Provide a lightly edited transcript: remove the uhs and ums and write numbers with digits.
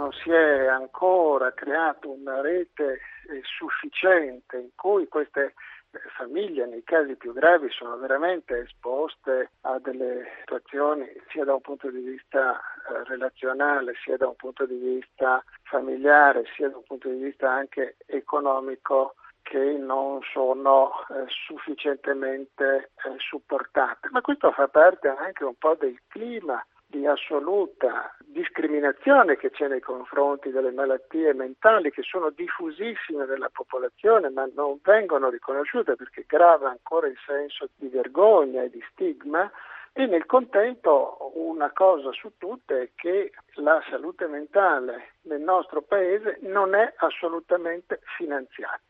non si è ancora creato una rete sufficiente in cui queste famiglie nei casi più gravi sono veramente esposte a delle situazioni sia da un punto di vista relazionale, sia da un punto di vista familiare, sia da un punto di vista anche economico, che non sono sufficientemente supportate. Ma questo fa parte anche un po' del clima di assoluta discriminazione che c'è nei confronti delle malattie mentali, che sono diffusissime nella popolazione ma non vengono riconosciute perché grava ancora il senso di vergogna e di stigma. E nel contempo una cosa su tutte è che la salute mentale nel nostro paese non è assolutamente finanziata.